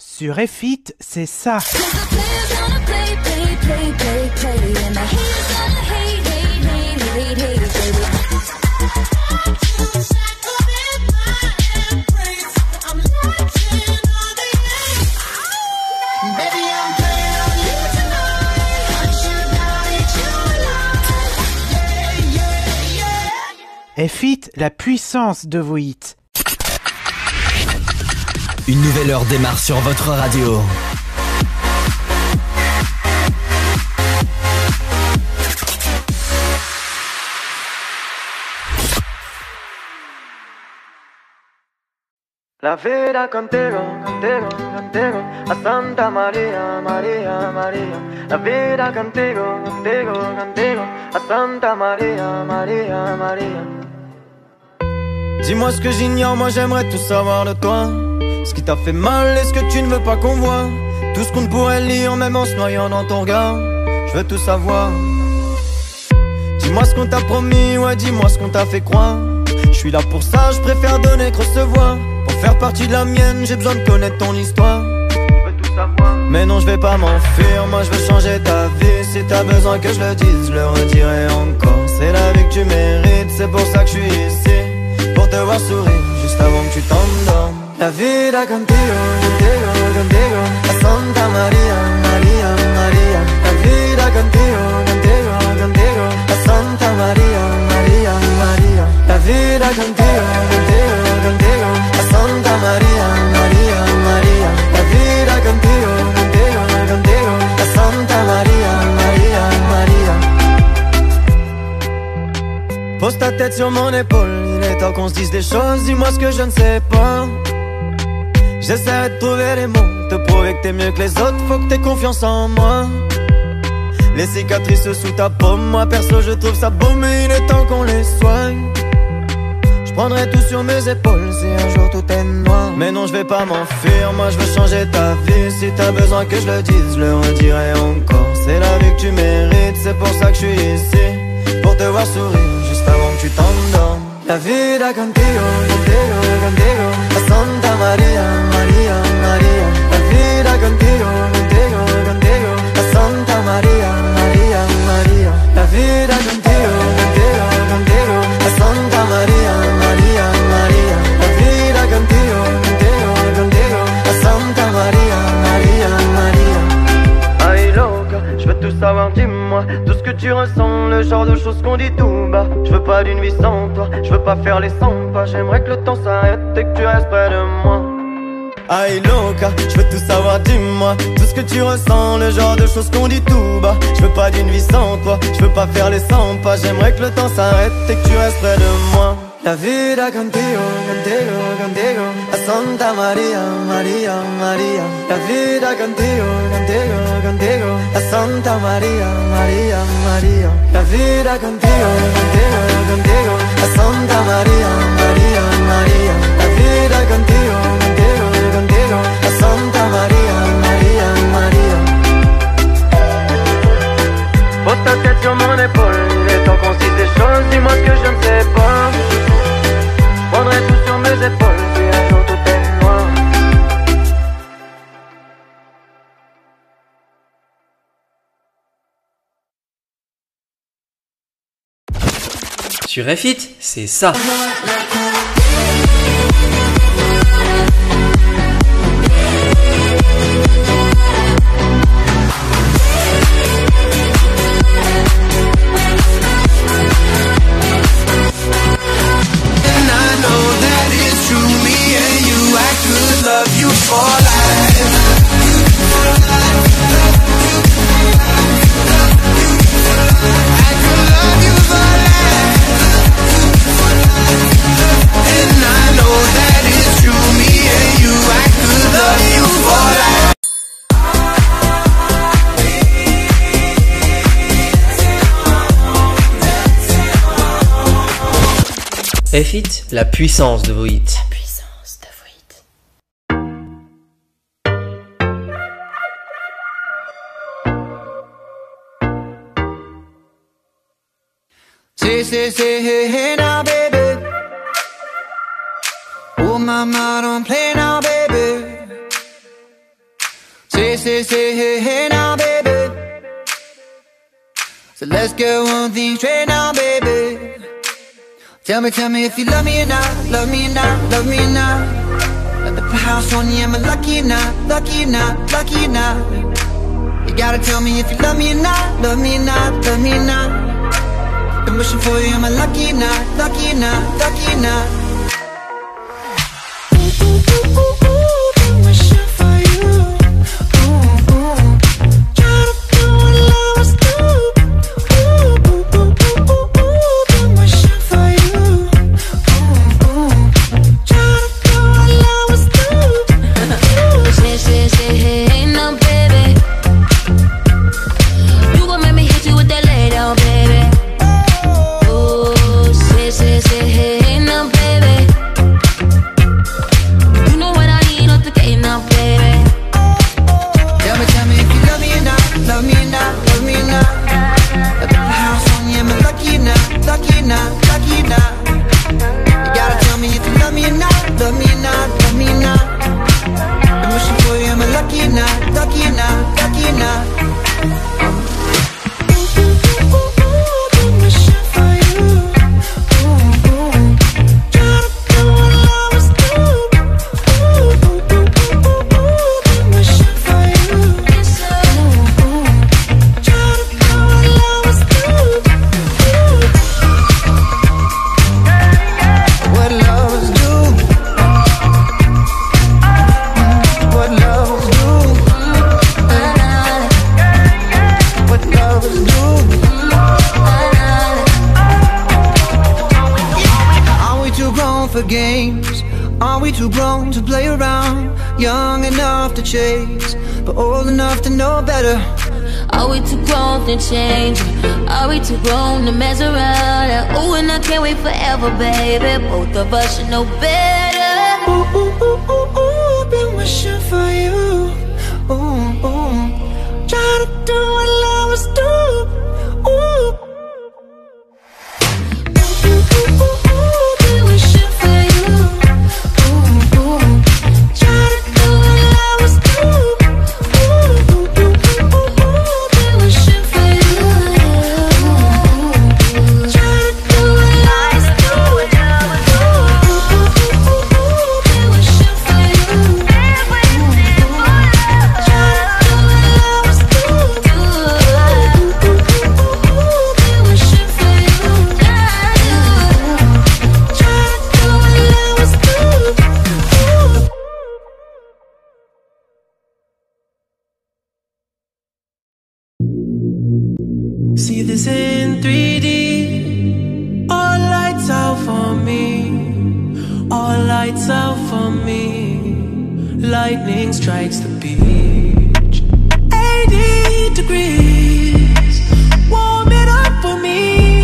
Sur F-It, c'est ça. F-It, la puissance de vos hits. Une nouvelle heure démarre sur votre radio. La vida contigo, contigo, contigo, a Santa María, María, María. La vida contigo, contigo, contigo, a Santa María, María, María. Dis-moi ce que j'ignore, moi j'aimerais tout savoir de toi. Ce qui t'a fait mal et ce que tu ne veux pas qu'on voit. Tout ce qu'on ne pourrait lire, même en se noyant dans ton regard. Je veux tout savoir. Dis-moi ce qu'on t'a promis, ouais dis-moi ce qu'on t'a fait croire. Je suis là pour ça, je préfère donner que recevoir. Pour faire partie de la mienne, j'ai besoin de connaître ton histoire. Je veux tout savoir. Mais non, je vais pas m'enfuir, moi je veux changer ta vie. Si t'as besoin que je le dise, je le redirai encore. C'est la vie que tu mérites, c'est pour ça que je suis ici. Pour te voir sourire, juste avant que tu t'endormes. La vida contigo, contigo, contigo, a Santa María, María, María. La vida contigo, contigo, contigo, a Santa María, María, María. La vida contigo, contigo, contigo, a Santa María, María, María. La vida contigo, contigo, contigo, a Santa María, María, María. Pose ta tête sur mon épaule, il est temps qu'on se dise des choses, dis-moi ce que je ne sais pas. J'essaierai de trouver les mots, te prouver que t'es mieux que les autres, faut que t'aies confiance en moi. Les cicatrices sous ta paume, moi perso je trouve ça beau, mais il est temps qu'on les soigne. Je prendrai tout sur mes épaules si un jour tout est noir. Mais non, je vais pas m'enfuir, moi je veux changer ta vie. Si t'as besoin que je le dise, je le redirai encore. C'est la vie que tu mérites, c'est pour ça que je suis ici. Pour te voir sourire, juste avant que tu t'endormes. La vida contigo, contigo, contigo, a Santa María, María, María. La vida contigo, contigo, contigo, a Santa María, María, María. La vida contigo, contigo, contigo, a Santa María, María, María. La vida contigo, contigo, contigo, a Santa María, María, María. Ay loca, je veux tout savoir, dis-moi tout ce que tu ressens, le genre de choses qu'on dit tout bas. Je veux pas d'une vie sans toi, je veux pas faire les 100 pas. J'aimerais que le temps s'arrête et que tu restes près de moi. Ay loca, je veux tout savoir, dis-moi tout ce que tu ressens, le genre de choses qu'on dit tout bas. Je veux pas d'une vie sans toi, je veux pas faire les 100 pas. J'aimerais que le temps s'arrête et que tu restes près de moi. La vida contigo, contigo, contigo, a Santa María, María, María. La vida contigo, contigo, contigo, a Santa María, María, María. La vida contigo, contigo, contigo, a Santa María, María, María. La vida contigo, contigo, contigo, a Santa María, María, María. Pose ta tête sur mon épaule, il est temps qu'on se dise des choses, dis-moi ce que je ne sais pas. Je prendrai tout sur mes épaules si un jour tout est noir. Sur F-It, c'est ça. Love you for life. I could love you for life. And I know that it's true. Me and you, I could love you for life. F-It, la puissance de vos hits. Say, hey, hey now, baby. Oh, mama, don't play now, baby. say, hey, hey now, baby. So let's get one thing straight now, baby. Tell me if you love me or not, love me or not, love me or not. Let me put house on you, am I lucky or not, lucky or not, lucky or not? You gotta tell me if you love me or not, love me or not, love me or not. Been wishing for you, am I lucky or not, lucky or not, lucky or not? Been wishing for you. Try to do what lovers do. Been wishing for you. Try to do what lovers do. Say, hey, no, baby. You gon' make me hit you with that lay down, baby. Oh, say, hey, no, baby. You know what I need off the gate now, baby. Tell me if you love me or not, love me or not, love me or not. Let me put a house on you, am I lucky or not, lucky or not, lucky or not? You gotta tell me if you love me or not, love me or not, love me or not. Been wishing for you, am I lucky or not, lucky or not, lucky or not? Been wishing for you. Try to do what lovers do. Been wishing for you. Try to do what lovers do. What lovers do. What lovers do. What lovers do. Are we too grown for games? Are we too grown to play around? Young enough to chase, but old enough to know better. Are we too grown to change? Are we too grown to mess around? Ooh, and I can't wait forever, baby. Both of us should know better. Ooh, ooh, ooh, ooh, ooh, been wishing for you. Ooh, ooh. Try to do what lovers do. Ooh. Ooh, ooh, ooh, ooh, been wishing for you. Ooh, ooh. Try to do what lovers do. Ooh, ooh, ooh, ooh, ooh, been wishing for you. Try to do what lovers do. Ooh, ooh, ooh, ooh, been wishing for you. Try to do what lovers do. Been wishing for you. Try to do what lovers do. See this in 3D. All lights out for me. All lights out for me. Lightning strikes the beach. 80 degrees. Warm it up for me.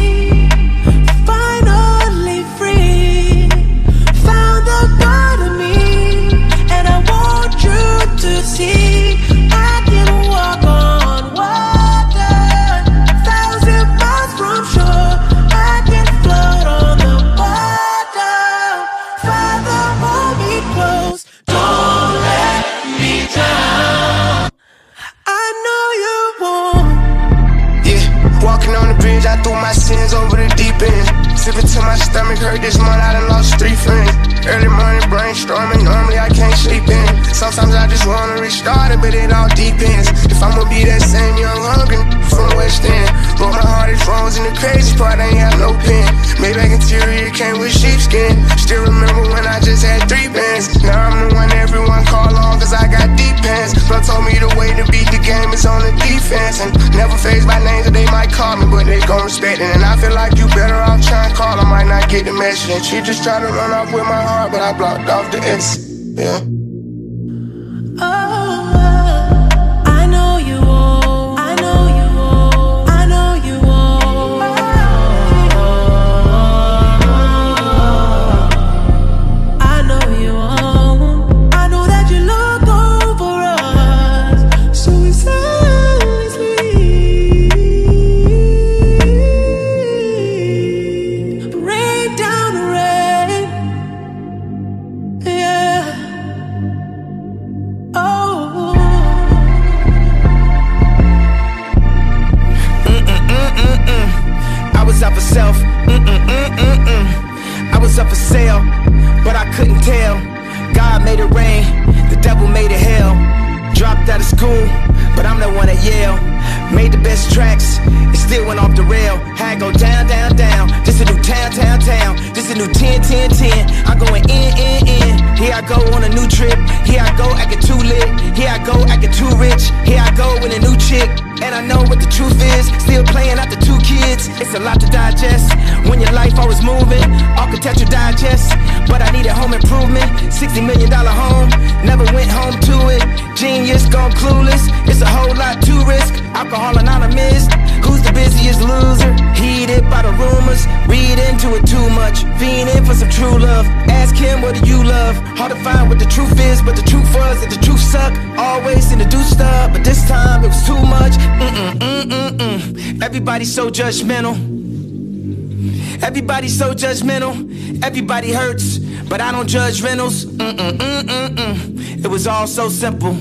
Finally free. Found the God in me. And I want you to see I can walk on water. 1,000 miles from shore. I can float on the water. Father, hold me close. Don't let me drown. I know you won't. Yeah, walking on the bridge, I threw my sins over the deep end. Sipping till my stomach hurt this month, I done lost 3 friends. Early morning brainstorming, normally I can't sleep in. Sometimes I just wanna restart it, but it all depends. If I'ma be that same young hungry from West End. But my heart is frozen, the crazy part, I ain't have no pen. Maybach interior came with sheepskin. Still remember when I just had 3 bands. Now I'm the one everyone call on, cause I got deep pants. Bro told me the way to beat the game is on the defense. And never phased by names that they might call me, but they gon' respect it. And I feel like you better off trying to call, I might not get the message. And she just tried to run off with my heart, but I blocked off the X. Yeah. I know you won't. I know you won't. I know you won't. I know you won't. I know that you look over us so ceaselessly. Rain down the rain. Yeah. made it rain, the devil made it hell. Dropped out of school, but I'm the one at Yale. Made the best tracks, it still went off the rail. Had to go down, down, down. This a new town, town, town. This a new 10, 10, 10. I'm going in. Here I go on a new trip. Here I go acting too lit. Here I go acting too rich. Here I go with a new chick. And I know what the truth is. Still playing out the 2 kids. It's a lot to digest when your life always moving. Architecture digest, but I needed home improvement. $60 million home, never went home to it. Genius gone clueless. It's a whole lot to risk. Alcohol anonymous. Who's the busiest loser? Heated by the rumors. Read into it too much. Fiending for some true love. Ask him, what do you love? Hard to find what the truth is, but the truth was that the truth sucked. Always seem to do stuff, but this time it was too much. Everybody's so judgmental. Everybody's so judgmental. Everybody hurts, but I don't judge rentals. It was all so simple.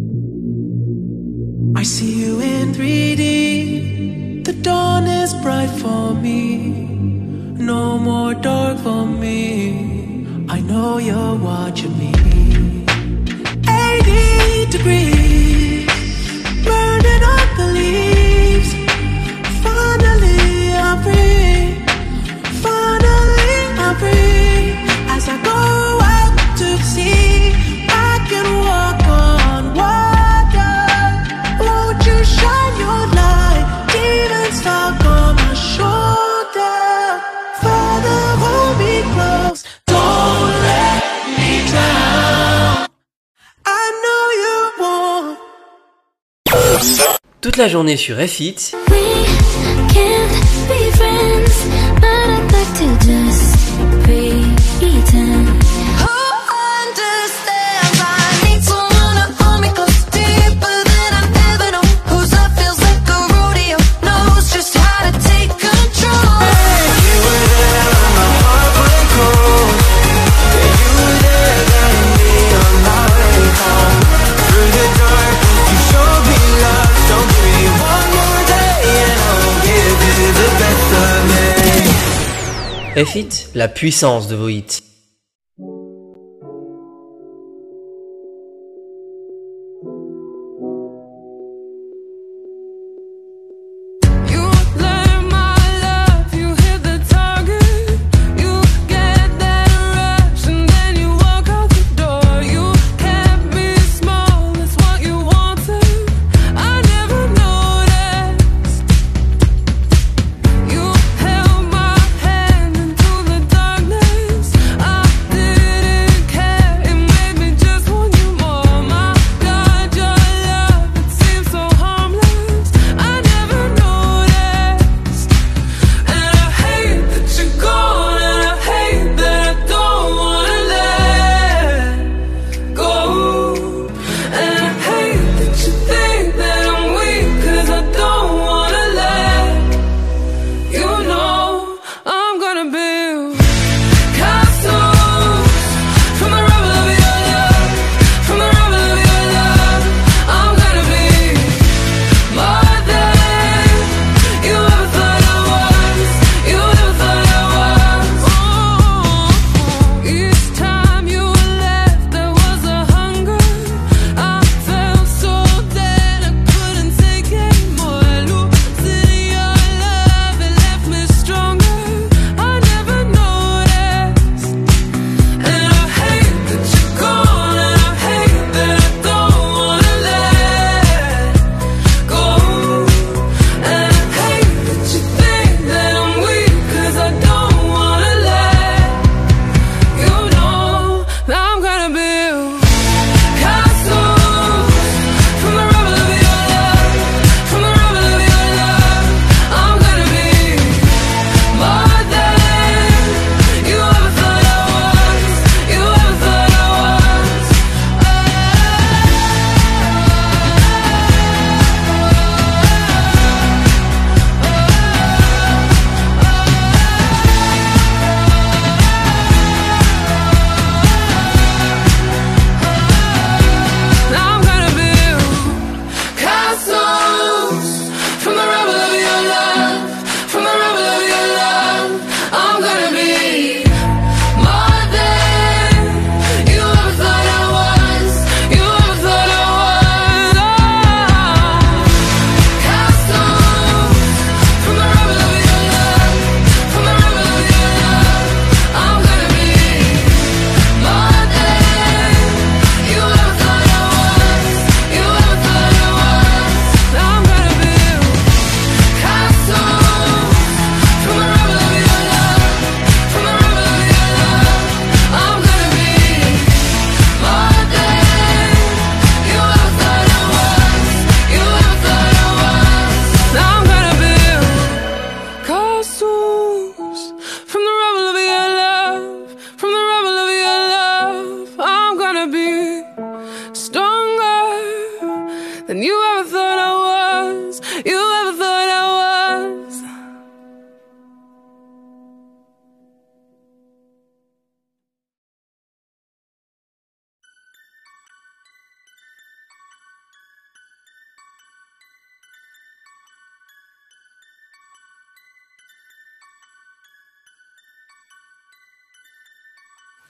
I see you in 3D. The dawn is bright for me. No more dark for me. I know you're watching me. 80 degrees, burning up the leaves. Finally I'm free. Finally I'm free. As I go out to sea, I can walk on water. Won't you shine your light? Demons stuck on my shoulder. Father, hold me close. Don't let me drown. I know you won't. Toute la journée sur F-It. We can't be friends, but I'd like to just pretend. Who understands? I need someone to hold me close, deeper than I've ever known. Whose love feels like a rodeo, knows just how to take control. You were there when my heart went cold. Yeah, you were there guiding me on my way home. Through the darkness you showed me love. So give me one more day and I'll give you the best of me. F-It, la puissance de vos hits. I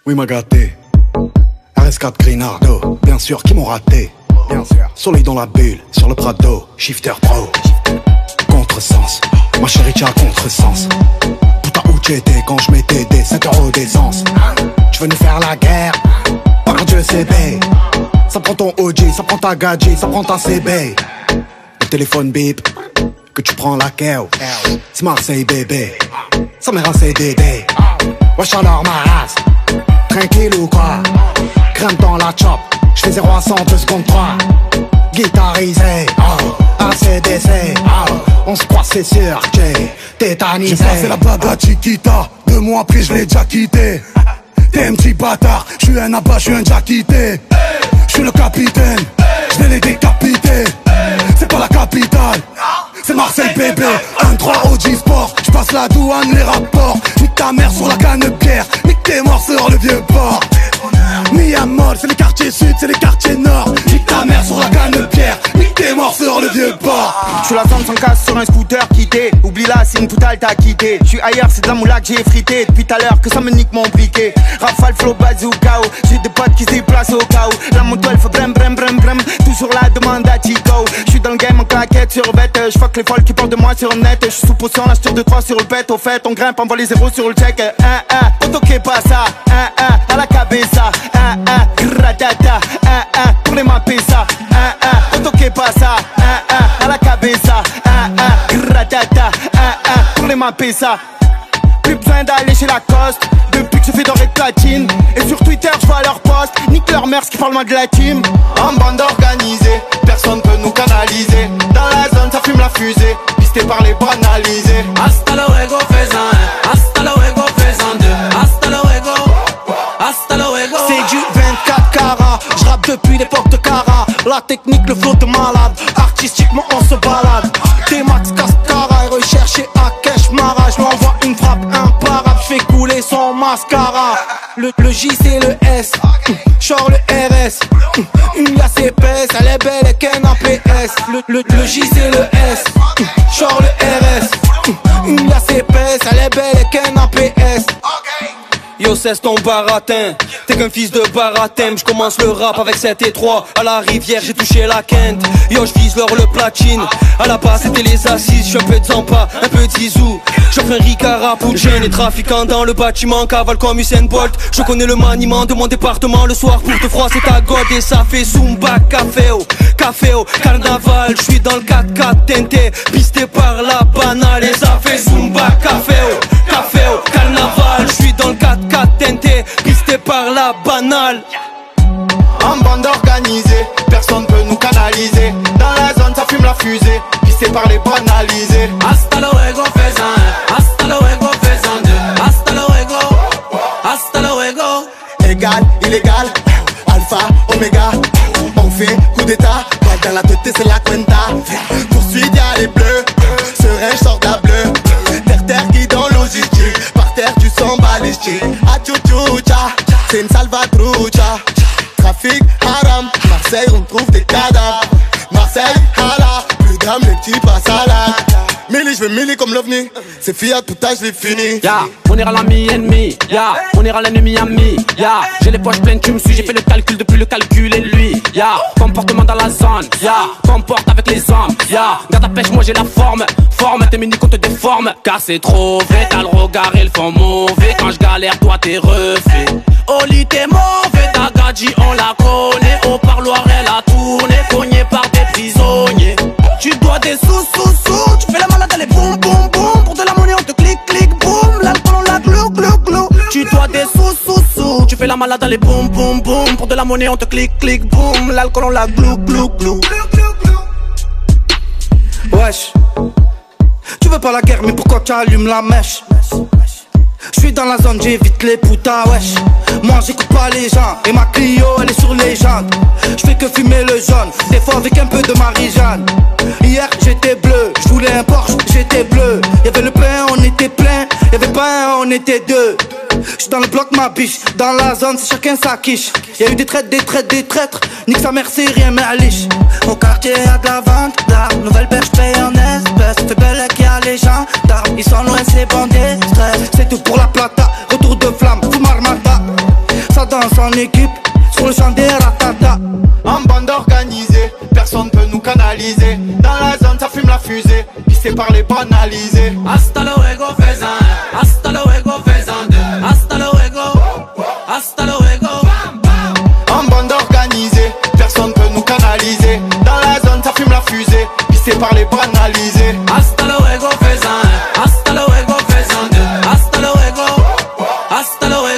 Oui, m'a gâté. RS4 Grinardo, bien sûr, qui m'ont raté. Bien sûr. Soleil dans la bulle, sur le Prado, Shifter Pro. Contresens, ma chérie, tu as contresens. Putain, où t'étais quand je mettais des 5 € d'essence? Tu veux nous faire la guerre? Par Dieu, c'est B. Ça prend ton OG, ça prend ta gadget, ça prend ta CB. Le téléphone bip, que tu prends la KO. C'est Marseille, bébé. Ça mère un CDD. Wesh alors ma race, tranquille ou quoi? Crème dans la chop, j'fais 0 à 100, 2 secondes 3. Guitarisé, ACDC, on se croit c'est sûr, j'ai tétanisé. J'ai passé la baba Chiquita, 2 mois après je l'ai déjà quitté. T'es un petit bâtard, j'suis un abat, j'suis un déjà quitté. J'suis le capitaine, j'vais les décapiter. C'est pas la capitale, c'est Marseille bébé. 1-3 OG Sport, j'passe la douane, les rapports. Nique ta mère sur la canne de pierre, nique tes morts sur le vieux port. Miamol, c'est les quartiers sud, c'est les quartiers nord. Nique ta mère sur la canne de pierre, nique tes morts sur le vieux port. J'suis la zone sans casse sur un scooter quitté. Oublie-la, c'est une poutale t'as quitté. J'suis ailleurs, c'est de la moula que j'ai frité. Depuis tout à l'heure que ça me nique mon briquet. Rafale, flow, bazooka. J'ai des potes qui se déplacent au cas où. La moto elle fait brem brem brem brem. Toujours la demande à Tico. J'suis dans le game en claquette sur bête. J'fuck les folles qui parlent de moi sur le net. J'suis sous potion, là j'tire 2-3 sur le pet. Au fait, on grimpe, envoie les zéros sur le check. Otoke pas ça. À la cabeza. Gratata. Pour les mapper ça. Otoke pas ça. À la cabeza. Gratata. Pour les mapper ça. Plus besoin d'aller chez Lacoste. Depuis que je fais doré de platine. Et sur Twitter je vois leur post. Nique leur mère, ce qui parle mal de la team. En bande organisée, personne peut nous canaliser. Dans la zone ça fume la fusée. Pisté par les banalisés. Hasta luego, fais-en un. Hasta luego, fais-en deux. Hasta luego. Hasta luego. C'est du 24 carats. J'rappe depuis l'époque de Cara. La technique, le flow de malade. Artistiquement on se balade. T-Max, Cascara et recherché à Kesh Mara. J'l'envoie une frappe imparable. J'fais couler son mascara. Le J c'est le S. Genre le RS. Une glace épaisse. Elle est belle et qu'un APS. Le J c'est le S. Genre le RS. Une glace épaisse. Elle est belle et qu'un APS. Yo cesse ton baratin, t'es qu'un fils de baratin. J'commence le rap avec 7 et 3. À la rivière j'ai touché la quinte. Yo j'vise l'or le platine. À la base c'était les assises. J'suis un peu de Zampa, un peu de Zizou. J'offre un Ricard pour Poutine. Les trafiquants dans le bâtiment cavale comme Usain Bolt. Je connais le maniement de mon département. Le soir pour te froisser ta god. Et ça fait Zumba, caféo, carnaval. J'suis dans le 4x4 teinté, pisté par la banale. Et ça fait Zumba, caféo, carnaval. J'suis dans le 4x4 teinté, pisté par la banale. En bande organisée, personne peut nous canaliser. Dans la zone ça fume la fusée, pisté par les banalisés. Hasta luego, fais-en un. Hasta luego, fais-en deux. Hasta luego. Hasta luego. Égal, illégal, alpha, oméga. On fait coup d'état, pas dans la tête c'est la cuenta. Poursuite y'a les bleus, serein sort la bleue. Terre qui dans logistique, par terre tu sens balistique. A tchou-tchou-tcha, c'est une salvatrucha. Trafic haram, Marseille on trouve des cadavres. Marseille, hala, plus d'âme les petits passent à la. Milli, j'veux milli comme l'OVNI. C'est fiat, tout âge, j'ai fini. On ira l'ami ennemi, on ira l'ennemi ami, j'ai les poches pleines, tu me suis, j'ai fait le calcul depuis le calcul et lui, comportement dans la zone, comporte avec les hommes, garde ta pêche, moi j'ai la forme, tes mini qu'on te déforme, car c'est trop vrai, t'as le regard et le fond mauvais, quand je galère, toi t'es refait. Oli t'es mauvais, ta gadji on la connaît, au parloir elle a tourné, cogné par des prisonniers. Tu dois des sous, tu fais la malade, elle est boum, boum, boum. Pour de la monnaie, on te clique, clique, boum. L'alcool, on la glou, glou, glou. Tu dois des sous, tu fais la malade, elle est boum, boum, boum. Pour de la monnaie, on te clique, clique, boum. L'alcool, on la glou, glou, glou. Wesh, tu veux pas la guerre, mais pourquoi tu allumes la mèche? J'suis dans la zone, j'évite les putas, wesh. Moi j'écoute pas les gens, et ma Clio elle est sur les jantes. J'fais que fumer le jaune, des fois avec un peu de Marie-Jeanne. Hier j'étais bleu, j'voulais un Porsche, j'étais bleu. Y'avait le pain, on était plein, y'avait pas un, on était deux. J'suis dans le bloc ma biche, dans la zone c'est chacun sa quiche. Y'a eu des traîtres, nique sa mère c'est rien mais à liche. Au quartier y'a de la vente d'armes, nouvelle perche paye en espèces. Fait belle qu'il y a les gens d'armes, ils sont loin ces bandits stress. C'est tout pour la plata, retour de flamme, full marmata. ça danse en équipe, sur le champ des ratata. En bande organisée, personne peut nous canaliser. Dans la zone ça fume la fusée, pissé par les banalisés. Hasta luego faisan, hasta luego faisan deux. Hasta luego, hasta luego. En bande organisée, personne peut nous canaliser. Dans la zone ça fume la fusée, pissé par les banalisés. Hasta luego faisan, hasta luego faisan deux. Hasta luego, hasta luego.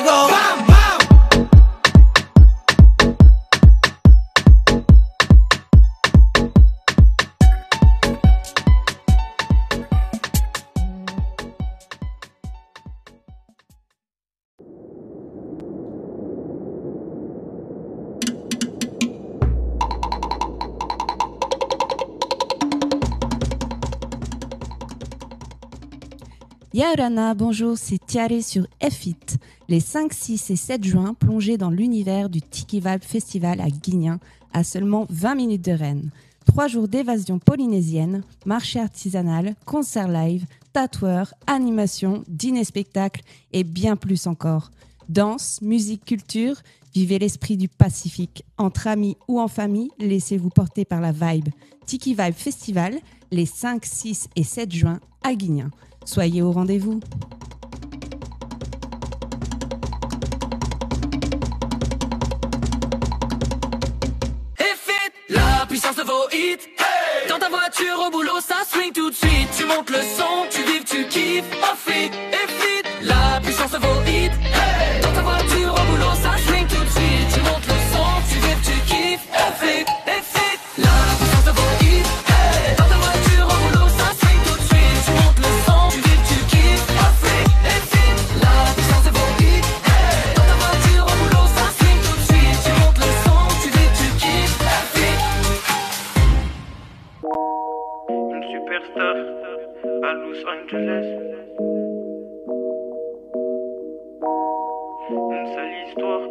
Yaorana, bonjour, c'est Tiare sur F-It. Les 5, 6 et 7 juin, plongez dans l'univers du Tiki Vibe Festival à Guignan, à seulement 20 minutes de Rennes. 3 jours d'évasion polynésienne, marché artisanal, concert live, tatoueurs, animation, dîner-spectacle et bien plus encore. Danse, musique, culture, vivez l'esprit du Pacifique. Entre amis ou en famille, laissez-vous porter par la vibe. Tiki Vibe Festival, les 5, 6 et 7 juin à Guignan. Soyez au rendez-vous. F-It, la puissance de vos hits. Hey, dans ta voiture au boulot, ça swing tout de suite. Tu montes le son, tu vibres, tu kiffes. F-It, F-It, la puissance de vos hits. Hey, dans ta voiture au boulot, ça swing tout de suite. Tu montes le son, tu vibres, tu kiffes. F-It, F-It, la puissance de vos hits. Hey, dans ta voiture au boulot, ça swing tout de suite. Tu montes le son. À Los Angeles, une sale histoire.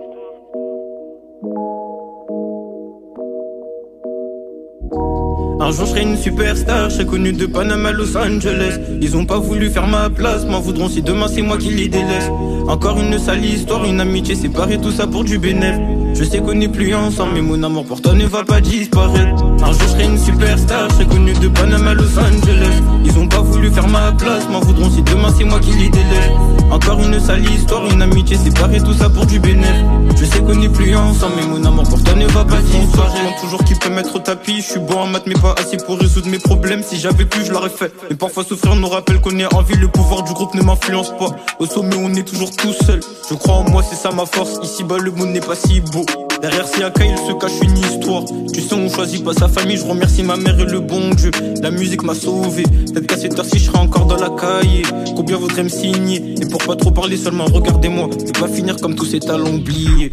Un jour je serai une superstar, je serai connu de Paname à Los Angeles. Ils ont pas voulu faire ma place, m'en voudront si demain c'est moi qui les délaisse. Encore une sale histoire, une amitié séparée, tout ça pour du bénéf. Je sais qu'on n'est plus ensemble, mais mon amour pour toi ne va pas disparaître. Un jour je serai une superstar, je serai connu de Paname à Los Angeles. Ils ont pas voulu faire ma place, m'en voudront si demain c'est moi qui les délaisse. Encore une sale histoire, une amitié séparée, tout ça pour du bénéf. Je sais qu'on n'est plus ensemble, mais mon amour pour toi ne va pas disparaître. Je demande toujours qui peut mettre au tapis, je suis bon en maths mais pas assez pour résoudre mes problèmes. Si j'avais pu je l'aurais fait, mais parfois souffrir nous rappelle qu'on est en vie. Le pouvoir du groupe ne m'influence pas, au sommet on est toujours tout seul. Je crois en moi, c'est ça ma force, ici bas le monde n'est pas si beau. Derrière CAK il se cache une histoire. Tu sais on choisit pas sa famille, je remercie ma mère et le bon Dieu. La musique m'a sauvé, peut-être qu'à cette heure-ci je serai encore dans la cahier. Combien voudrait me signer, et pour pas trop parler seulement regardez-moi, et pas finir comme tous ces talents oubliés.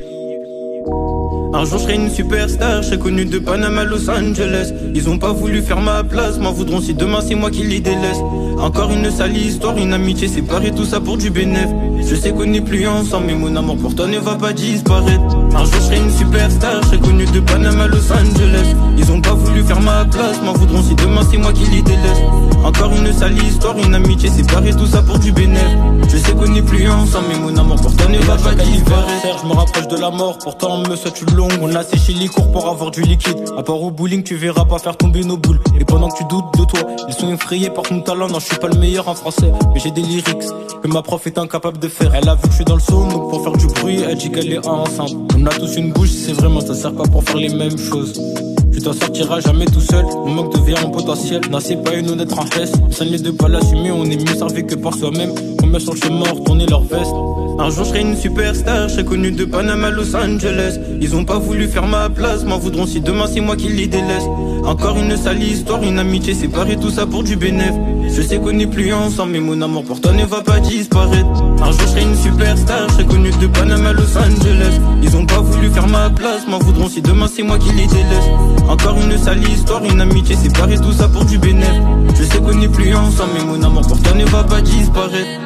Un jour je serai une superstar, je serai connu de Panama à Los Angeles. Ils ont pas voulu faire ma place, m'en voudront si demain c'est moi qui les délaisse. Encore une sale histoire, une amitié séparée, tout ça pour du bénéf. Je sais qu'on n'est plus ensemble, mais mon amour pour toi ne va pas disparaître. Un jour je serai une superstar, je serai connu de Panama à Los Angeles. Ils ont pas voulu faire ma place, m'en voudront si demain c'est moi qui les délaisse. Encore une sale histoire, une amitié séparée, tout ça pour du bénéf. Je sais qu'on n'est plus ensemble, mais mon amour pour toi ne va pas disparaître. Je me rapproche de la mort, pourtant on me souhaite une longue. On a séché les cours pour avoir du liquide. À part au bowling, tu verras pas faire tomber nos boules. Et pendant que tu doutes de toi, ils sont effrayés par ton talent. Non, je suis pas le meilleur en français, mais j'ai des lyrics que ma prof est incapable de faire. Elle a vu que je suis dans le son, donc pour faire du bruit, elle dit qu'elle est enceinte. On a tous une bouche, c'est vraiment, ça sert pas pour faire les mêmes choses. Tu t'en sortiras jamais tout seul, on manque devient un potentiel. Non, c'est pas une honnête en hesse. Ça n'est de pas l'assumer, on est mieux servi que par soi-même. Combien sont le chemin, retourner leur veste. Un jour je serai une superstar, je serai connu de Panama à Los Angeles. Ils ont pas voulu faire ma place, m'en voudront si demain c'est moi qui les délaisse. Encore une sale histoire, une amitié séparée, tout ça pour du bénéf. Je sais qu'on n'est plus ensemble, mais mon amour pour toi ne va pas disparaître. Un jour je serai une superstar, je serai connu de Panama à Los Angeles. Ils ont pas voulu faire ma place, m'en voudront si demain c'est moi qui les délaisse. Encore une sale histoire, une amitié séparée, tout ça pour du bénéf. Je sais qu'on n'est plus ensemble, mais mon amour pour toi ne va pas disparaître.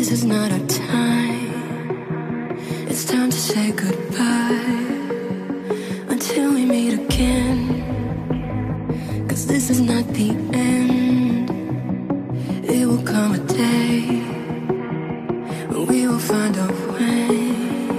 This is not our time. It's time to say goodbye until we meet again. 'Cause this is not the end. It will come a day when we will find a way.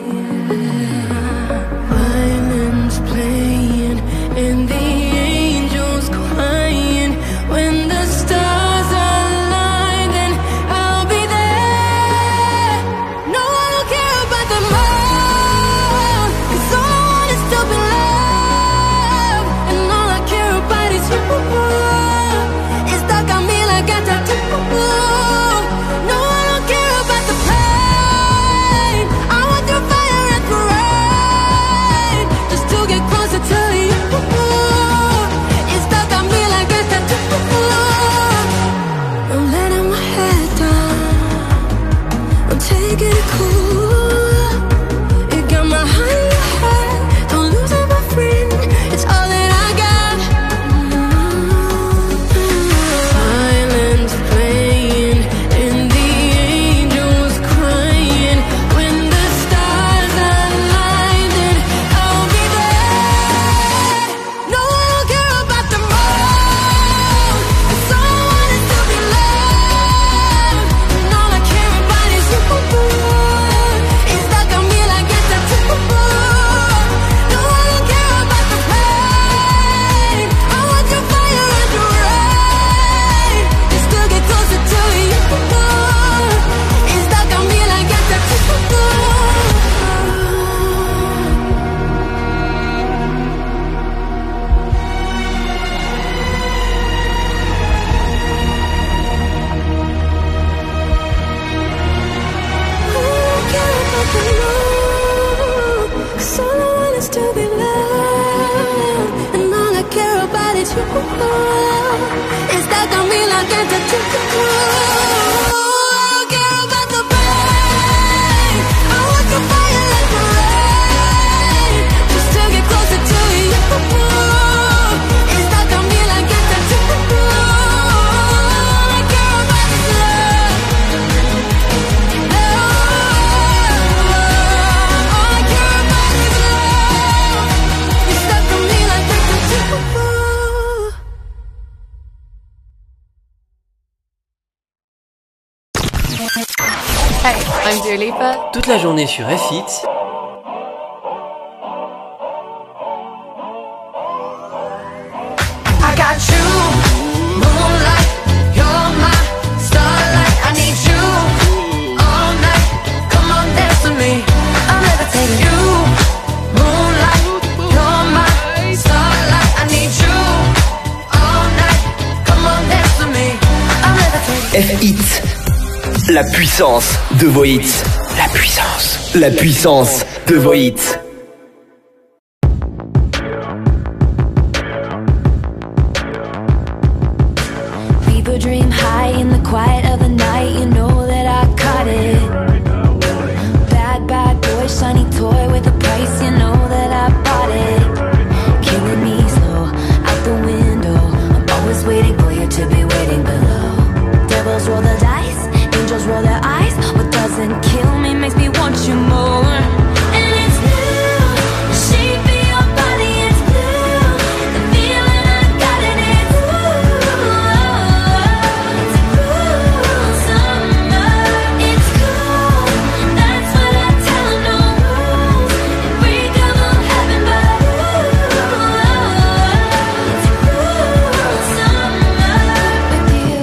Violins playing and the angels crying. When the stars align, then I'll be there. No, I don't care about the moon, 'cause all I want is to be loved, and all I care about is you. It's stuck on me like a tattoo. No, I don't care about the pain. I want through fire and through rain, just to get closer to you. It's stuck on me like a tattoo. I'm letting my head down, I'm taking it cool. You got my heart in your head, don't lose it, my friend. It's all that I got. Violins playing and the angels crying. When the stars align, then I'll be there. No, I don't care about the moon, 'cause all I want is to be loved, and all I care about is you. It's stuck on me like a tattoo. No, I don't care about the pain. I want your fire and your rain, just to get closer to you. It's stuck on me like a tattoo. Cause all I want is to be loved, and all I care about is you. It's stuck on me like a tattoo. I don't care about the pain. I want your fire like the rain, just to get closer to you. It's stuck on me like a tattoo. All I care about is love. All I care about is love. It's stuck on me like a tattoo. Hey, I'm Dua Lipa. Toute la journée sur F-Hit. I got you, moonlight, you're my starlight. I need you all night. Come on, dance with me. I'm levitating. You, moonlight, you're my starlight. I need you all night. Come on, dance with me. I'm levitating. F-Hit. La puissance de vos hits. La puissance. La puissance de vos hits. People dream high in the quiet of the night. You know that I caught it. Bad, bad boy, shiny toy with a price. You know that I bought it. Killing me slow, out the window. I'm always waiting for you to be waiting below. Devils roll the dice, angels roll their eyes. What doesn't kill me makes me want you more. And it's blue, the shape of your body is blue. The feeling I got in it, it's a cruel summer. It's cool, that's what I tell 'em, no rules. Unbreakable heaven, but it's a cruel summer with you.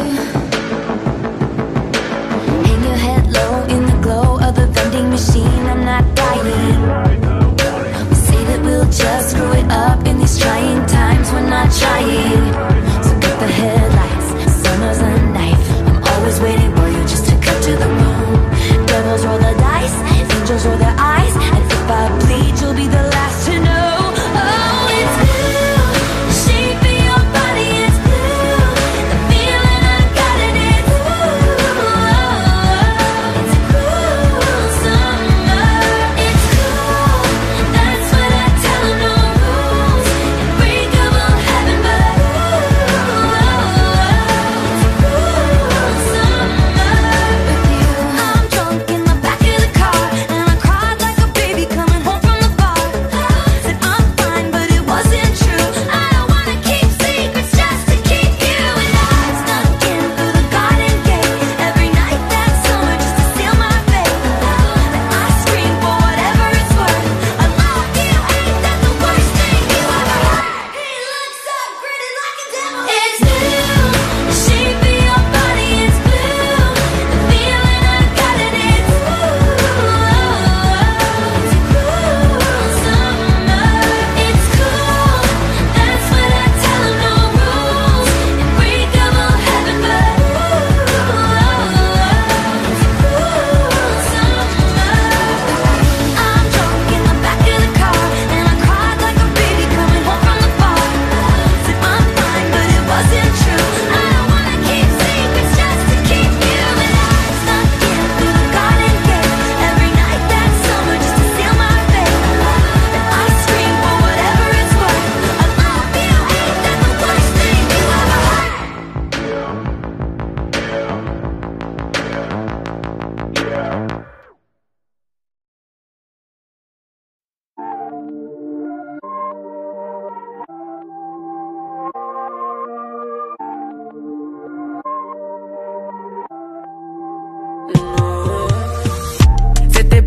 Hang your head low in the glow of the vending machine. I'm not dying. We say that we'll just screw it up in these trying times. We're not trying. So cut the headlights. Summer's a knife. I'm always waiting for you just to cut to the bone. Devils roll the dice, angels roll their eyes, and if I bleed, you'll be the last to know. Oh, it's blue, the shape of your body is blue. The feeling I got in it, it's a cruel summer. It's cool, that's what I tell 'em, no rules. Unbreakable heaven, but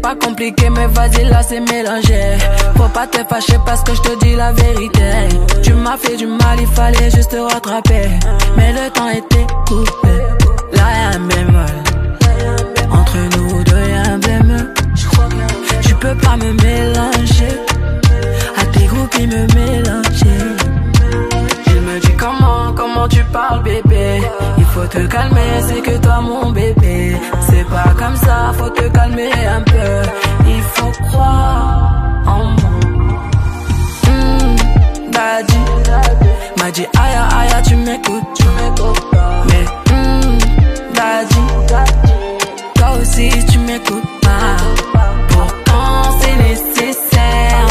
pas compliqué, mais vas-y là c'est mélangé. Faut pas te fâcher parce que je te dis la vérité. Tu m'as fait du mal, il fallait juste te rattraper. Mais le temps était coupé. Là y'a un bémol. Entre nous deux y'a un bémol. Tu peux pas me mélanger. À tes groupies me mélanger. Il me dit comment tu parles bébé. Il faut te calmer, c'est que toi mon bébé. C'est pas comme ça, faut te calmer un peu. Il faut croire en moi. Daddy m'a dit aïe aïe tu m'écoutes. Mais daddy, toi aussi tu m'écoutes pas. Pourtant c'est nécessaire.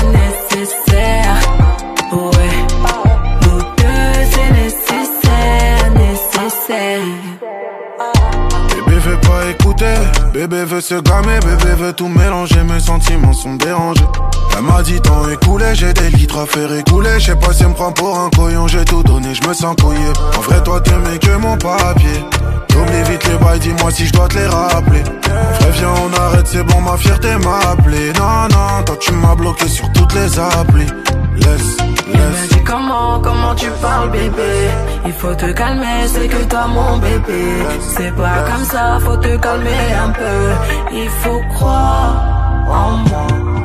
Ouais, nous deux c'est nécessaire. Bébé veut pas écouter, bébé veut se gamer, bébé veut tout mélanger, mes sentiments sont dérangés. Elle m'a dit temps écoulé, j'ai des litres à faire écouler. Je sais pas si elle me prend pour un couillon, j'ai tout donné, je me sens couillé. En vrai toi t'aimais que mon papier. T'oublies vite les bails, dis-moi si je dois te les rappeler. En vrai viens on arrête, c'est bon ma fierté m'a appelé. Non, toi tu m'as bloqué sur toutes les applis. Laisse. Il me dit comment tu parles bébé. Il faut te calmer, c'est que toi mon bébé. C'est pas comme ça, faut te calmer un peu. Il faut croire en moi.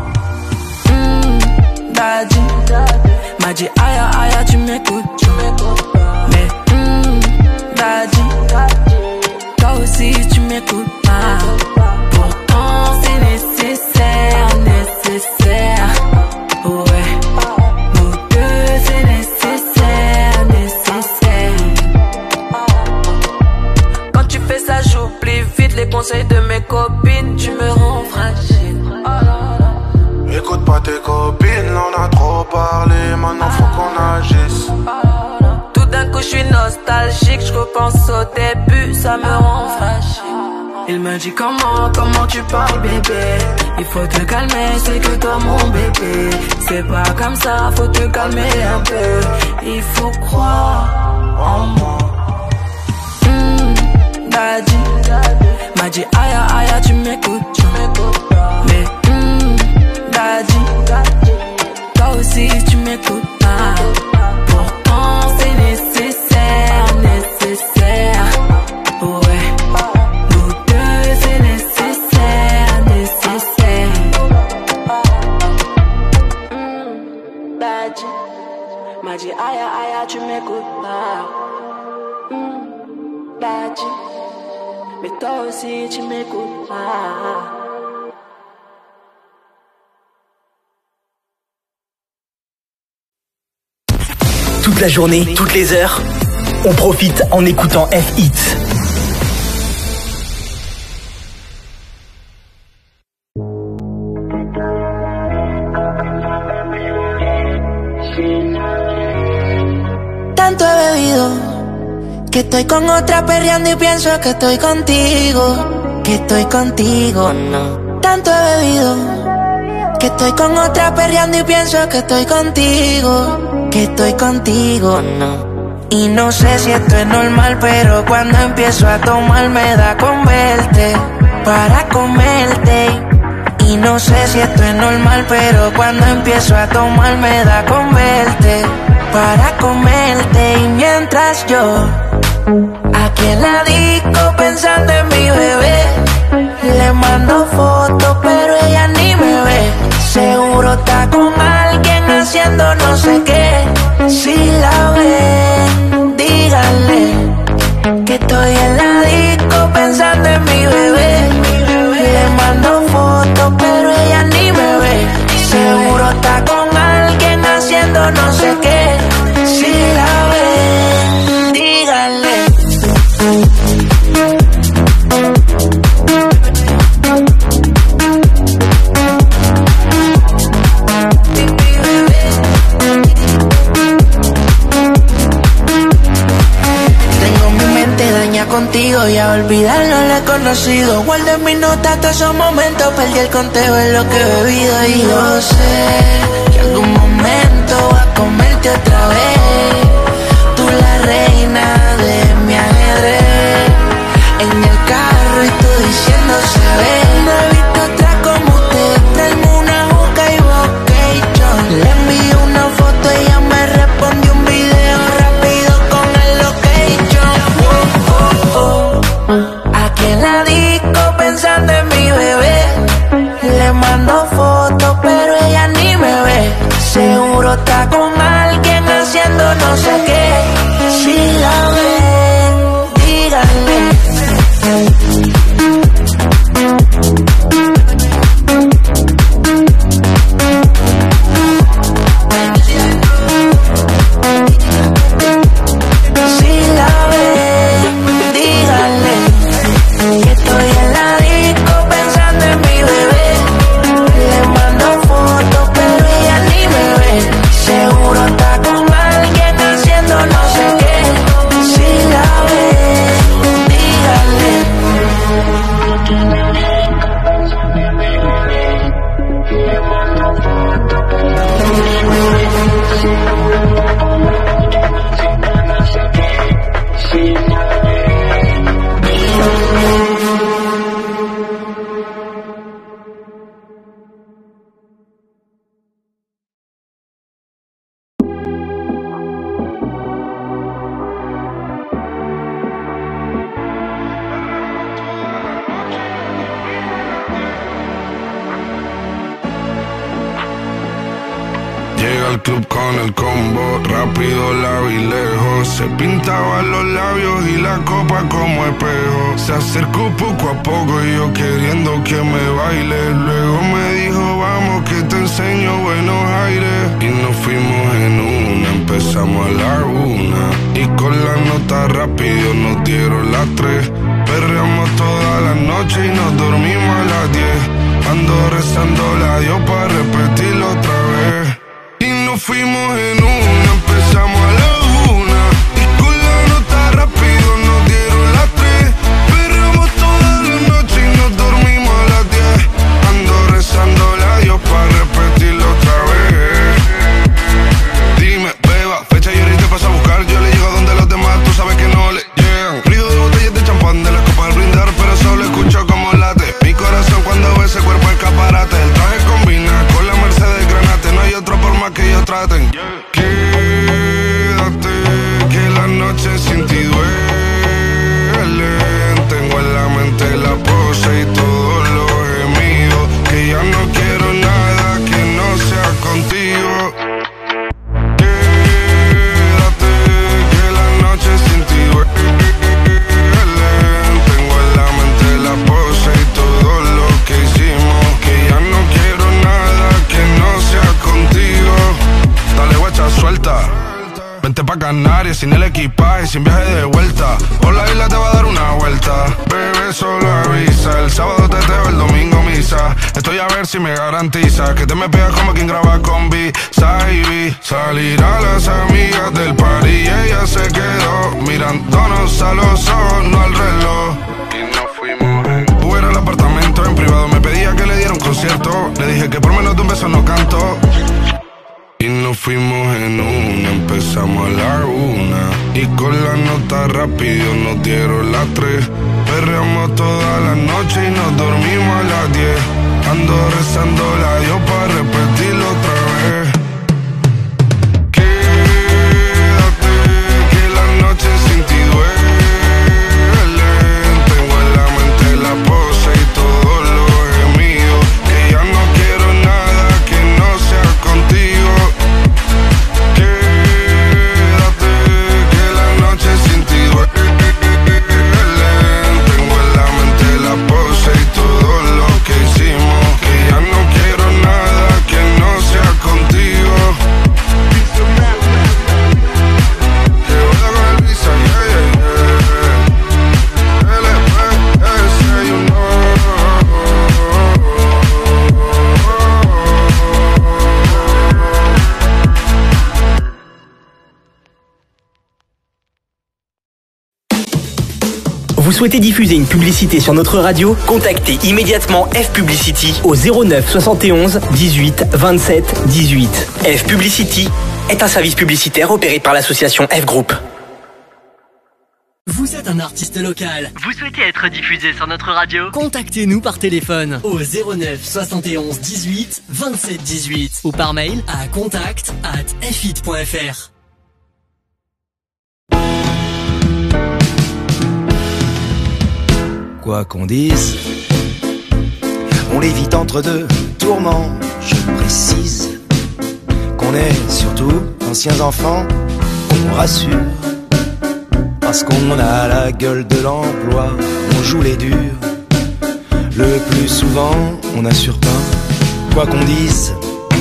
Daddy m'a dit aïe tu m'écoutes. Mais daddy, toi aussi tu m'écoutes pas. Pourtant c'est nécessaire. Ouais, nous deux c'est nécessaire. Quand tu fais ça j'oublie vite les conseils de mes copines. Tu me rends fragile. Écoute pas tes copines, là on a trop parlé, maintenant faut qu'on agisse. Tout d'un coup je suis nostalgique, je repense au début, ça me rend fragile. Il me dit comment tu parles bébé. Il faut te calmer, c'est que toi mon bébé. C'est pas comme ça, faut te calmer un peu. Il faut croire en moi. Daddy m'a dit aïe tu m'écoutes. Mais daddy, toi aussi tu m'écoutes pas. Pourtant c'est nécessaire. Ouais, nous deux c'est nécessaire. Daddy m'a dit aïe tu m'écoutes pas. Daddy, mais toi aussi tu m'écoutes pas. Toute la journée, toutes les heures, on profite en écoutant F-Hits. Tanto he bebido que estoy con otra perreando y pienso que estoy contigo, no. Tanto he bebido que estoy con otra perreando y pienso que estoy contigo, no. Y no sé si esto es normal, pero cuando empiezo a tomar me da con verte para comerte. Y no sé si esto es normal, pero cuando empiezo a tomar me da con verte para comerte. Y mientras yo aquí en la disco pensando en mi bebé, le mando fotos pero ella ni me ve. Seguro está con alguien haciendo no sé qué. Si la ven, díganle que estoy en la disco pensando en mi bebé. Le mando fotos pero ella ni me ve. Seguro está con alguien haciendo no sé qué. Si la ven, díganle. Contigo y a olvidarlo lo he conocido. Guardé mis notas todos esos momentos. Perdí el conteo de lo que he bebido. Y yo sé que algún momento voy a comerte otra vez. Tú la reina de mi ajedrez. En el carro y tú diciendo se ve. No he visto otra como está con alguien haciendo no sé qué. Si la ven, díganle. Si la ven, díganle que estoy en la disco pensando en mi bebé. Le mando fotos pero ella ni me ve. Seguro está con alguien haciendo no sé qué. Si la ven, díganle. Le mando fotos pero ella ni me Llega al club con el combo, rápido la vi lejos. Se pintaba los labios y la copa como espejo. Se acercó poco a poco y yo queriendo que me baile. Luego me dijo vamos que te enseño buenos aires. Y nos fuimos en una, empezamos a la 1. Y con la nota rápido nos dieron las 3. Perreamos toda la noche y nos dormimos a las 10. Ando rezando la Dios para repetirlo otra vez. Y nos fuimos en una, empezamos a la 1. Y con la nota rápido nos dieron las 3. Perramos toda la noche y nos dormimos a las 10. Ando rezando la Dios para repetirlo otra vez. Dime, beba, fecha y ahorita paso a buscar. Yo le llego donde los demás, tú sabes que no le llegan. Ruido de botellas de champán, de las copas al brindar, pero solo escucho como late mi corazón cuando ve ese cuerpo escaparate. El traje combina con la Mercedes Granate. No hay otro por más que ellos traten. Quédate, que la noche sin ti duele. Tengo en la mente la pose y todos los gemidos. Que ya no quiero nada que no sea contigo. Quédate, que la noche sin ti duele. Tengo en la mente la pose y todo lo que hicimos. Que ya no quiero nada que no sea contigo. Dale guacha, suelta. Vente pa' Canarias sin el equipaje, sin viaje de vuelta. Por la isla te va a dar una vuelta. Bebé, solo avisa. El sábado teteo, el domingo misa. Estoy a ver si me garantiza que te me pegas como quien graba con B-Side. Salir a las amigas del party y ella se quedó mirándonos a los ojos, no al reloj. Y nos fuimos en Uber al apartamento en privado. Me pedía que le diera un concierto. Le dije que por menos de un beso no canto. Y nos fuimos en una, empezamos a la 1. Y con la nota rápido nos dieron las 3. Perreamos toda la noche y nos dormimos a las 10. Ando rezando la Dios para repetirlo otra vez. Quédate, que la noche sin ti duele. Tengo en la mente la pose y todos los gemidos. Que ya no quiero nada que no sea contigo. Quédate, que la noche sin ti duele. Tengo en la mente la pose y todo lo que hicimos. Que ya no quiero nada que no sea contigo. Que voy con el visa, yeah, yeah, yeah. LPS, you know. Vous souhaitez diffuser une publicité sur notre radio? Contactez immédiatement F Publicity au 09 71 18 27 18. F Publicity est un service publicitaire opéré par l'association F Group. Vous êtes un artiste local. Vous souhaitez être diffusé sur notre radio? Contactez-nous par téléphone au 09 71 18 27 18 ou par mail à contact@fhit.fr. Quoi qu'on dise, on l'évite entre deux tourments, je précise qu'on est surtout d'anciens enfants, on rassure. Parce qu'on a la gueule de l'emploi, on joue les durs. Le plus souvent, on n'assure pas, quoi qu'on dise.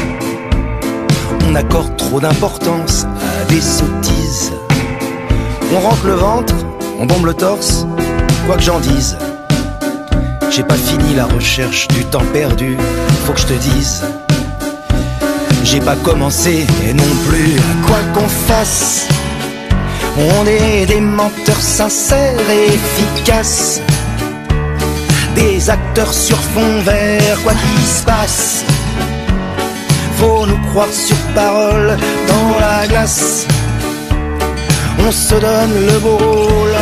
On accorde trop d'importance à des sottises. On rentre le ventre, on bombe le torse, quoi que j'en dise. J'ai pas fini la recherche du temps perdu, faut que je te dise. J'ai pas commencé et non plus, quoi qu'on fasse. On est des menteurs sincères et efficaces, des acteurs sur fond vert, quoi qu'il se passe. Faut nous croire sur parole dans la glace. On se donne le beau rôle,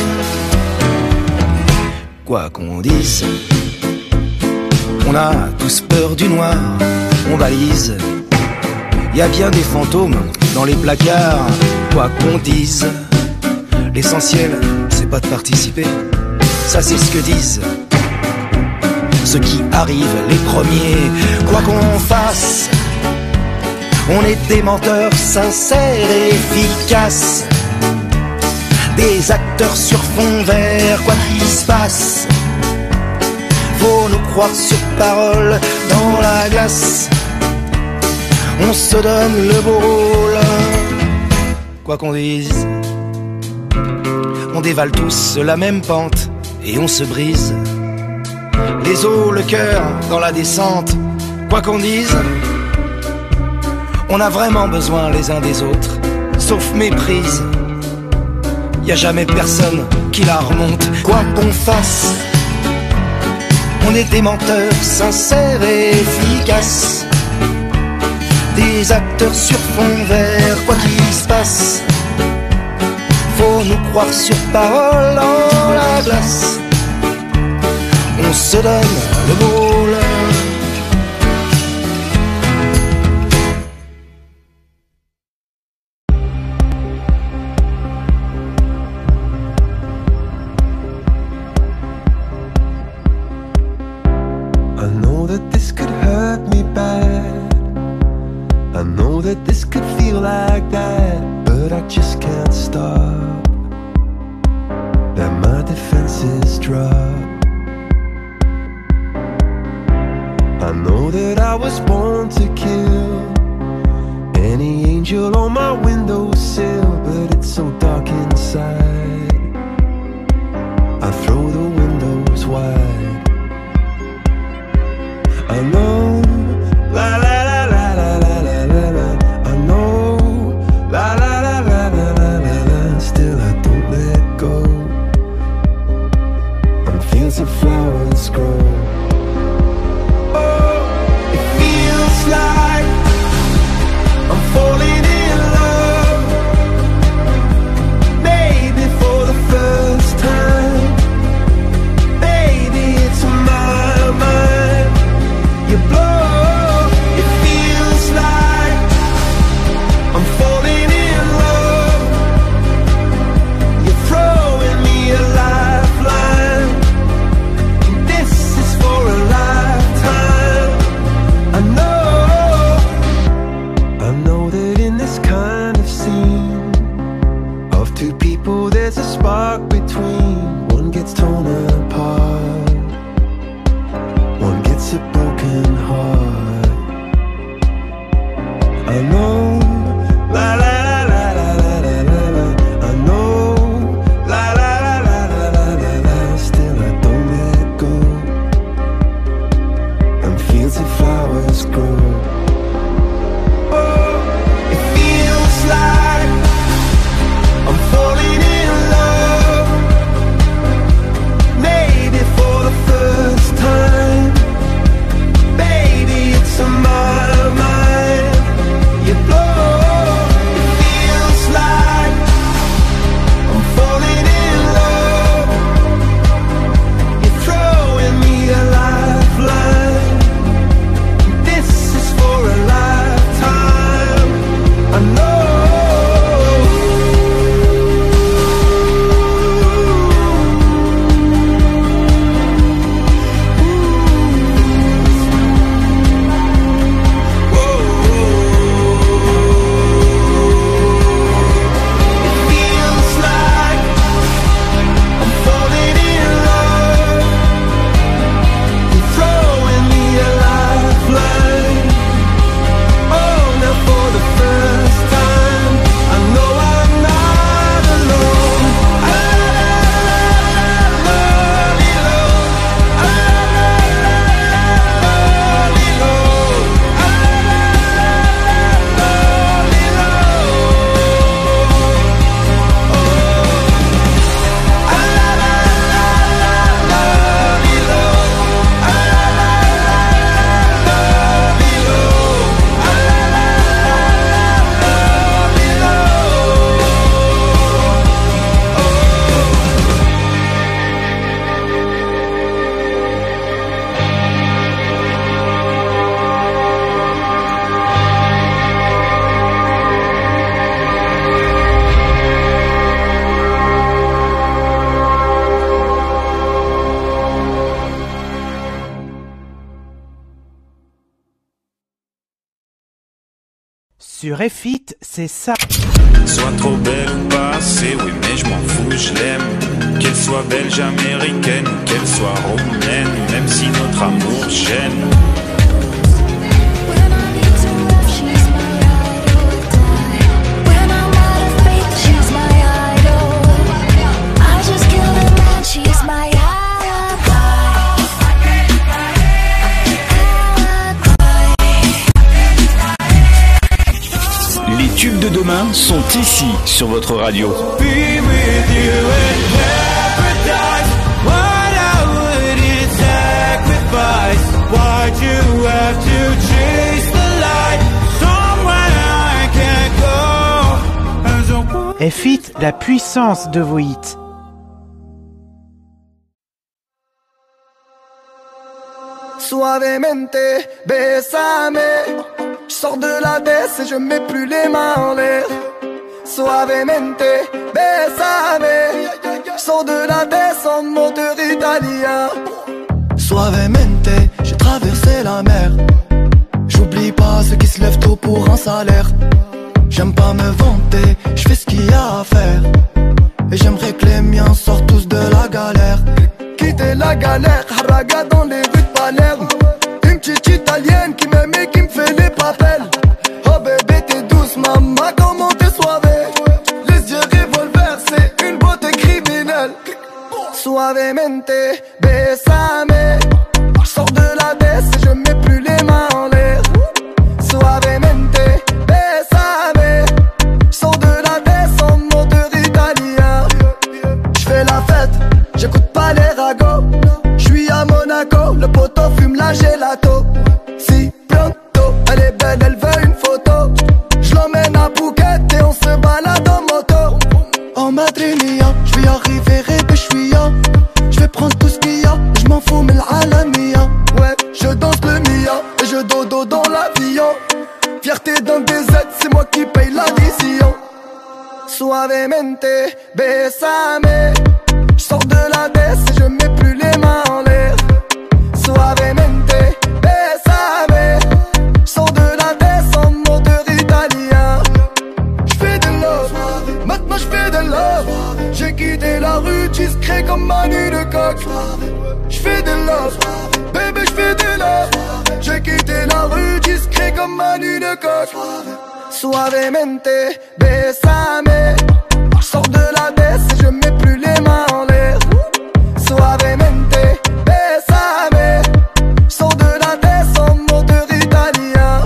quoi qu'on dise. On a tous peur du noir, on balise. Y a bien des fantômes dans les placards, quoi qu'on dise. L'essentiel, c'est pas de participer, ça c'est ce que disent ceux qui arrivent les premiers, quoi qu'on fasse. On est des menteurs sincères et efficaces, des acteurs sur fond vert, quoi qu'il se passe. Faut nous croire sur parole dans la glace. On se donne le beau rôle, quoi qu'on dise. On dévale tous la même pente et on se brise les os, le cœur dans la descente, quoi qu'on dise. On a vraiment besoin les uns des autres, sauf méprise. Y a jamais personne qui la remonte, quoi qu'on fasse. On est des menteurs sincères et efficaces, des acteurs sur fond vert, quoi qu'il se passe. Faut nous croire sur parole dans la glace. On se donne le rôle. I know that this could hurt me bad. I know that this could feel like that, but I just can't stop. That my defenses drop. I know that I was born to kill any angel on my windowsill, but it's so dark inside. I throw the windows wide. I know, la la la la la la la la la. I know, la la la la la la la la. Still I don't let go. On fields of flowers grow. Oh, it feels like I'm falling in love. Maybe for the first time. Baby, it's my mind. You blow, it feels like I'm falling in love. You're throwing me a lifeline. This is for a lifetime. I know that in this kind of scene of two people there's a spark between. One gets torn apart, one gets a broken heart. I know, la la la la la la la la la. I know, la la la la la la la la. Still I don't let go. And fields of flowers grow. Oh, it feels like I'm falling in love. Maybe for the first time. Baby, it's Sur F-It, c'est ça. Soit trop belle ou pas assez, oui mais je m'en fous, je l'aime. Qu'elle soit belge, américaine ou qu'elle soit roumaine, même si notre amour gêne. Les tubes de demain sont ici sur votre radio. Be with you in paradise. What I wouldn't sacrifice. Why'd you have to chase the light somewhere I can't go? F-It, la puissance de vos hits. Suavemente, bésame. Je sors de la baisse et je mets plus les mains en l'air. Suavemente, bésame. Je sors de la baisse en moteur italien. Suavemente, j'ai traversé la mer. J'oublie pas ceux qui se lèvent tôt pour un salaire. J'aime pas me vanter, je fais ce qu'il y a à faire. Et j'aimerais que les miens sortent tous de la galère. Quitter la galère, haraga dans les rues de Palerme. Une petite italienne qui m'aime et qui me fait les papels. Oh bébé t'es douce maman, comment t'es soivée. Les yeux revolver, c'est une beauté criminelle. Suavemente, bésame. Je sors de la baisse et je mets plus les mains en l'air. Suavemente, bésame. Je sors de la baisse en moteur italien. Je fais la fête, j'écoute pas les ragots. J'suis à Monaco, le poteau fume la gelato. Si pronto, elle est belle, elle veut une photo. J'l'emmène à Phuket et on se balade en moto. En Madrinia, j'vais arriver Rebéchouia. J'vais prendre tout ce qu'il y a, j'm'en fous mais l'Alamia. Ouais, je danse le Mia et je dodo dans l'avion. Fierté dans des aides, c'est moi qui paye l'addition. Suavemente, bésame. J'sors de la baisse et je mets plus les mains en l'air. Suavemente, bésame. J'sors de la baisse en moteur italien. J'fais de love, maintenant j'fais de love. J'ai quitté la rue discret comme Manu de coq. J'fais de love, bébé j'fais de love. J'ai quitté la rue discret comme Manu de coq. Suavemente, bésame. J'sors de la baisse et je mets plus les mains en l'air. Suavemente, bésame. J'sors de la baisse en moteur italien.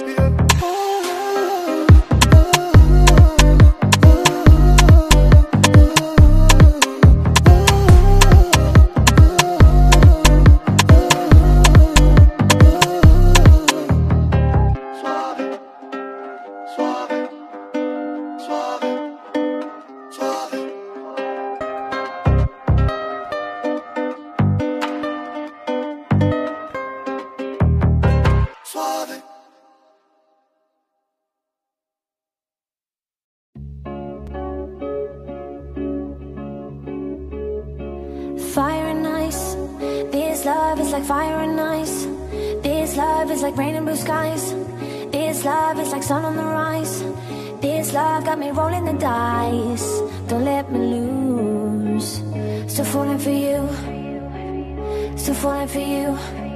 Fire and ice, this love is like fire and ice. This love is like rain and blue skies. This love is like sun on the rise. This love got me rolling the dice. Don't let me lose. Still falling for you. Still falling for you.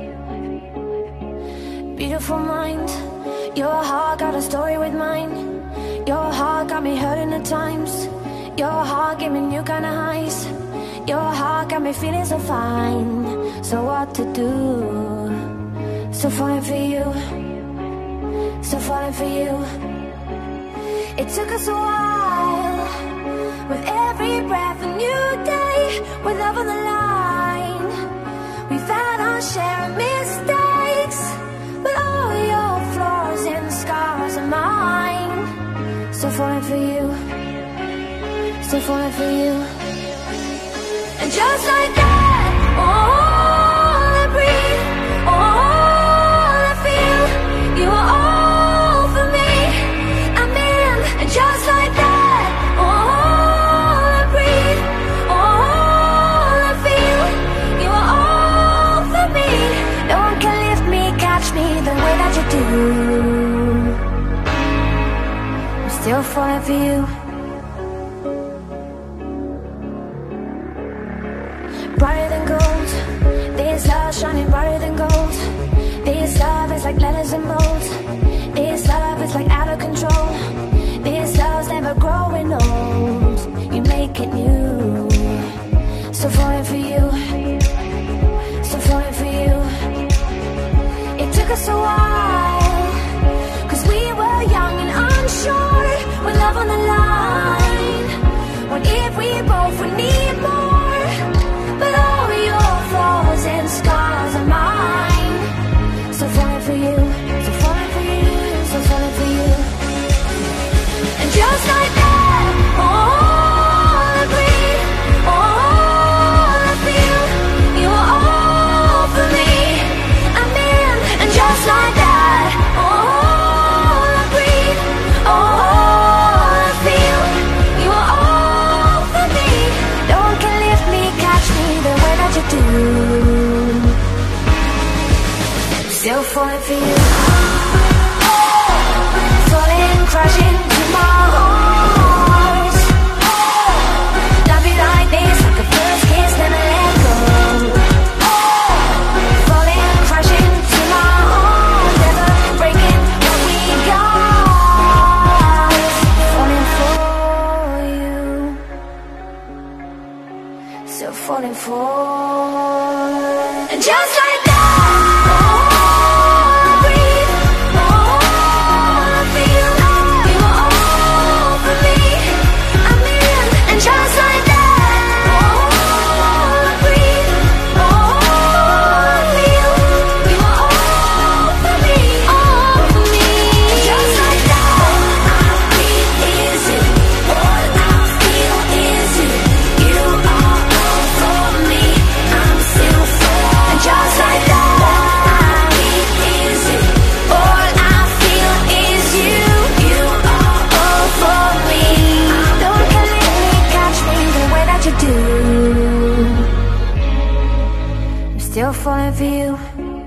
Beautiful mind. Your heart got a story with mine. Your heart got me hurting at times. Your heart gave me new kind of highs. Your heart got me feeling so fine. So what to do? Still falling for you. Still falling for you. It took us a while. With every breath a new day. With love on the line. We've had our share of mistakes. But all your flaws and scars are mine. Still falling for you. Still falling for you. And just like that, all I breathe, all I feel, you are all for me, I'm in. And just like that, all I breathe, all I feel, you are all for me. No one can lift me, catch me the way that you do. falling for you. Brighter than gold, this love shining brighter than gold. This love is like letters and bolts. This love is like out of control. This love's never growing old. You make it new. So falling for you. So falling for you. It took us a while, 'cause we were young and unsure. With love on the line, what if we both would need more? But all your flaws and scars are mine. So falling for you, so falling for you, so falling for you. And just like that, all I breathe, all I feel, you are all for me. I'm in, and just like that, all I breathe, all I feel, you are all for me. No one can lift me, catch me the way that you do. Still falling for you. Falling, crashing to my heart. Love you like this, like a first kiss, never let go. Falling, crashing to my heart. Never breaking what we got. Falling for you. Still falling for. And just like that. Still falling for you.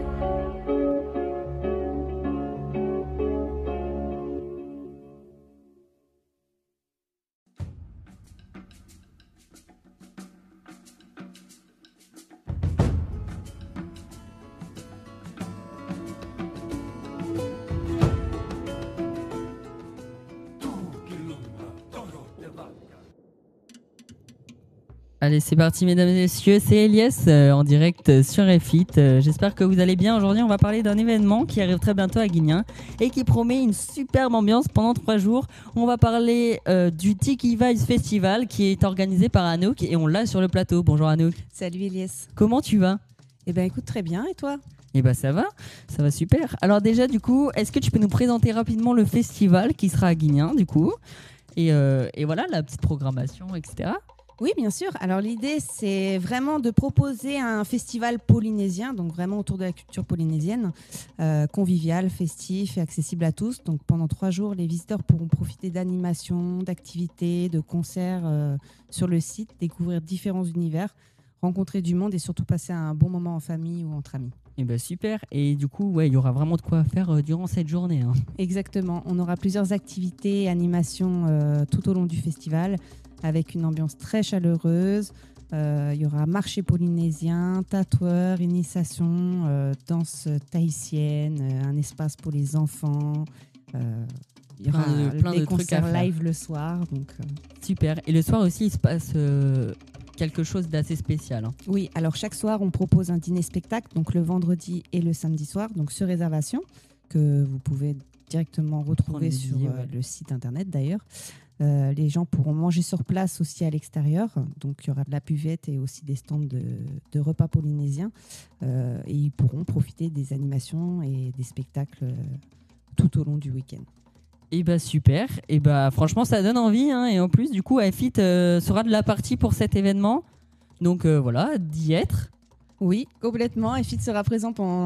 Allez, c'est parti, mesdames et messieurs, c'est Elias en direct sur F8. J'espère que vous allez bien. Aujourd'hui, on va parler d'un événement qui arrive très bientôt à Guignin et qui promet une superbe ambiance pendant 3 jours. On va parler du Tiki Vibes Festival qui est organisé par Anouk et on l'a sur le plateau. Bonjour Anouk. Salut Elias. Comment tu vas ? Eh ben écoute, très bien, et toi ? Eh ben ça va super. Alors déjà, du coup, est-ce que tu peux nous présenter rapidement le festival qui sera à Guignin, du coup, et voilà, la petite programmation, etc. Oui, bien sûr. Alors l'idée, c'est vraiment de proposer un festival polynésien, donc vraiment autour de la culture polynésienne, convivial, festif et accessible à tous. Donc pendant 3 jours, les visiteurs pourront profiter d'animations, d'activités, de concerts sur le site, découvrir différents univers, rencontrer du monde et surtout passer un bon moment en famille ou entre amis. Eh ben super. Et du coup, ouais, il y aura vraiment de quoi faire durant cette journée. Hein. Exactement. On aura plusieurs activités et animations tout au long du festival, avec une ambiance très chaleureuse. Il y aura marché polynésien, tatoueur, initiation, danse tahitienne, un espace pour les enfants. Il y aura plein des de trucs à concerts faire. live le soir. Donc, Super. Et le soir aussi, il se passe quelque chose d'assez spécial. Hein. Oui, alors chaque soir, on propose un dîner-spectacle, donc le vendredi et le samedi soir, donc sur réservation, que vous pouvez directement retrouver sur le site internet d'ailleurs. Les gens pourront manger sur place aussi à l'extérieur. Donc, il y aura de la buvette et aussi des stands de repas polynésiens. Et ils pourront profiter des animations et des spectacles tout au long du week-end. Et bah super. Et bah franchement, ça donne envie. Hein. Et en plus, du coup, F8 sera de la partie pour cet événement. Donc voilà, d'y être. Oui, complètement. F8 sera présent pendant